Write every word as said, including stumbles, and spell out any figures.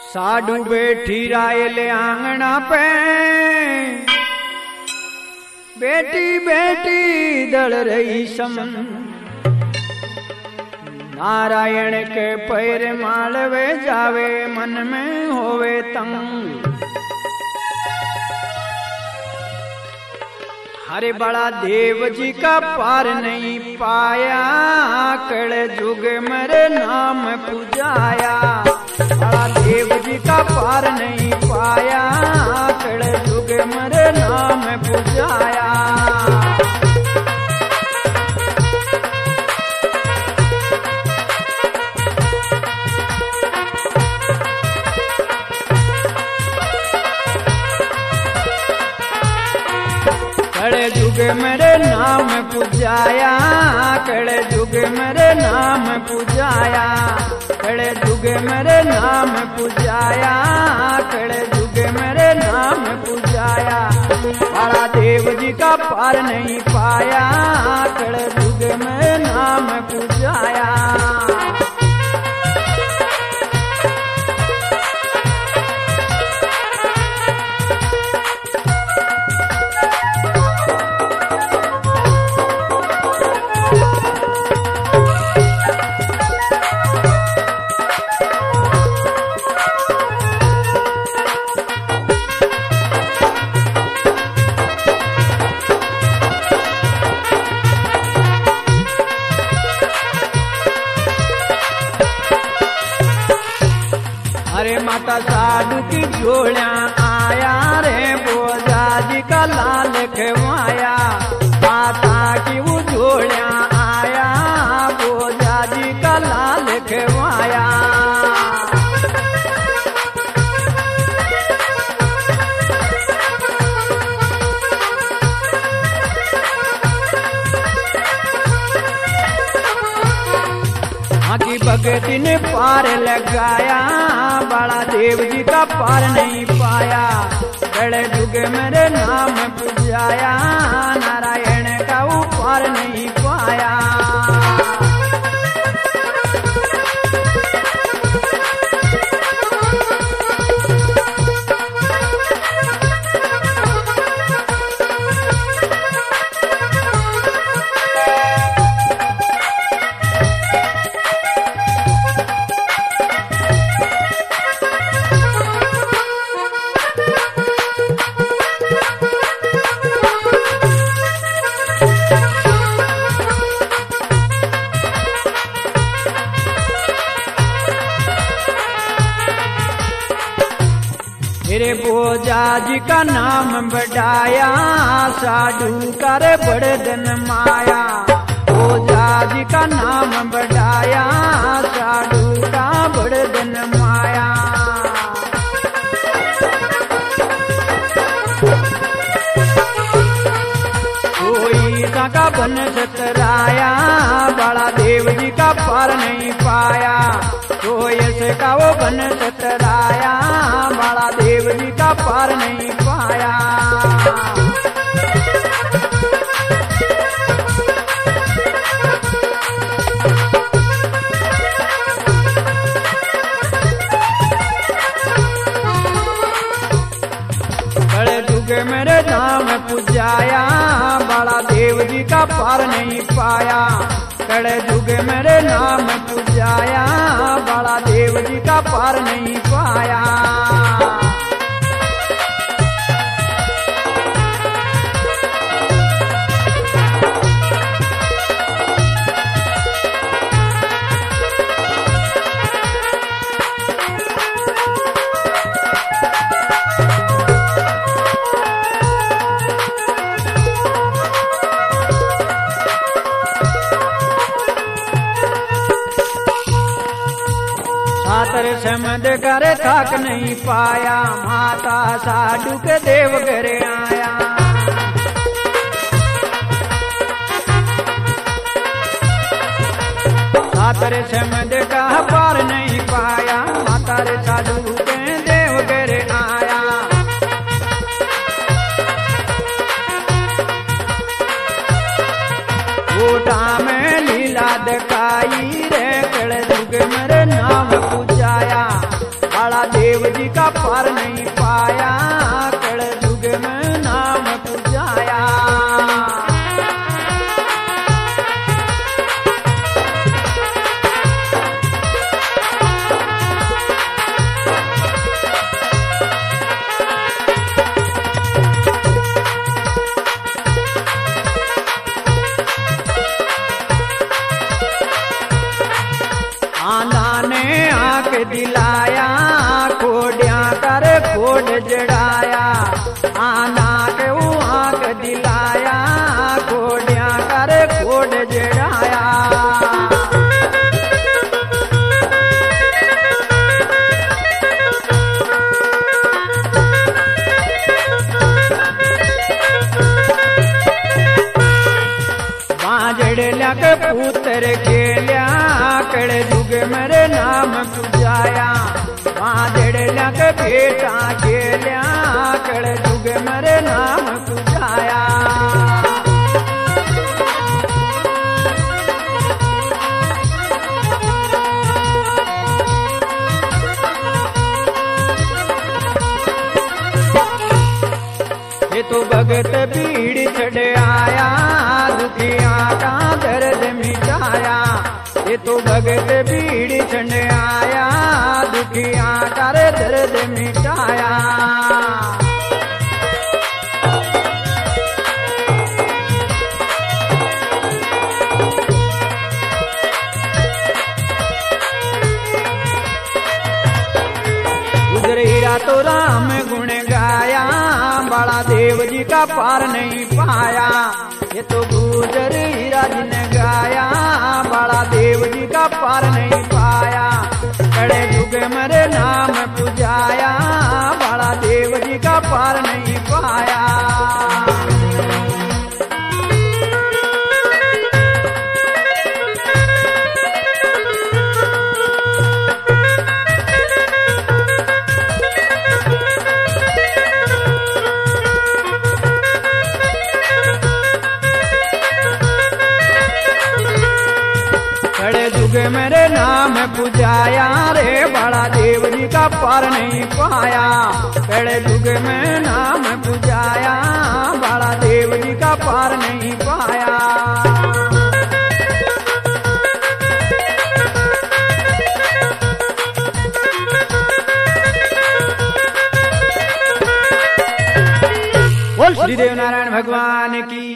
साधु बैठी रायल आंगना पे, बेटी बेटी दल रही सम। नारायण के पैर मालवे जावे, मन में होवे तंग। हरे बड़ा देव जी का पार नहीं पाया, कल जुग मेरे नाम पूजाया। बड़ा देव जी का पार नहीं पाया, कल जुग मेरे नाम पूजाया। कड़े जुग मेरे नाम पूजाया, कड़े जुग मेरे नाम पूजाया, कड़े जुग मेरे नाम पूजाया, कड़े जुग मेरे नाम पूजाया। बड़ा देव जी का पार नहीं पाया, कड़े जुग मेरे नाम पूजाया। अरे माता साधु की झोलियां आया रे, बोजा जी का लाल खवाया। माता की वो झोलियां आया, बोजा जी का लाल खवाया। आकी भगती ने पार लगाया, बड़ा देव जी का पार नहीं पाया। बड़े जुग मेरे नाम पूजाया, नारायण का वो पार नहीं पाया। मेरे बोजा जी का नाम बढ़ाया, साधु करे बड़े दिन माया। बोजा जी का नाम बढ़ाया, साधु का बड़े दिन माया। कोई का बन सतराया, बड़ा देव जी का पार नहीं पाया। कोई ऐसे का वो बन सतराया, बड़ा देव जी का पार नहीं पाया। बड़े जुग मेरे नाम पूजाया, बड़ा देव जी का पार नहीं पाया। कड़े जुग मेरे नाम पूजाया, बड़ा देव जी का पार नहीं पाया। सातर समद करे थक नहीं पाया, माता साधु के देव घर आया। सातर समद का पार नहीं पाया, माता रे साधु के देव घर आया। गोटा में लीला दिखाई रे, कल जुग मेरे नाम पूजाया। बड़ा देव जी का पार नहीं पाया, कल युग में नाम पूजाया। आंधा ने आंख दिलाया, खोडिया कर खोड जड़ाया। आंधा के वो आंख दिलाया, खोडिया कर खोड जड़ाया। बांझड़ लग पुत्र खेलिया, कल युग मेरे नाम पूजाया। बांझड़ लग बेटा खेलिया, कल युग मेरे नाम पूजाया। ये तो भगत भीड़ चढ़ आया, दुखिया का दर्द मिटाया। ये तो भगत भीड़ चढ़ आया, दुखिया का दर्द मिटाया। गुजर हीरा तो राम गुण गाया, बड़ा देव जी का पार नहीं पाया। ये तो गुजर हीरा जी ने गाया, बड़ा देव जी का पार नहीं पाया। कड़े युग मेरे नाम पूजाया, बड़ा देव जी का पार नहीं पाया। कड़े युग मेरे नाम पूजाया, रे बड़ा देव जी का पार नहीं पाया। कड़े युग में नाम पूजाया, बड़ा देव जी का पार नहीं पाया। बोल श्री देव नारायण भगवान की।